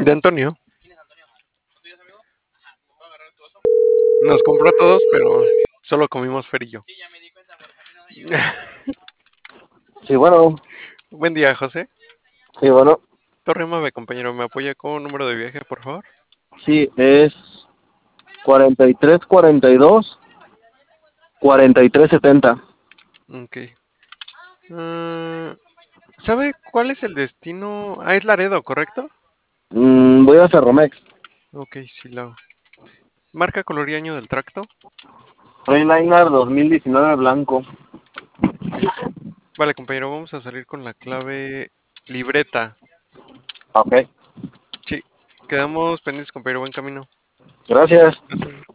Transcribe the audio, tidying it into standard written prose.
De Antonio. Nos compró a todos, pero solo comimos Fer y yo. Sí, bueno, Buen día, José. sí, bueno, Torre 9, compañero. ¿Me apoya con un número de viaje, por favor? sí, es 4342-4370. Ok. Ah, ¿sabe cuál es el destino? Ah, es Laredo, ¿correcto? Voy a Ferromex. Ok, sí, la hago. Marca, color y año del tracto. Freightliner 2019 blanco. Ok. Vale, compañero, vamos a salir con la clave libreta. Ok, Sí. Quedamos pendientes, compañero. Buen camino. gracias. Hasta luego.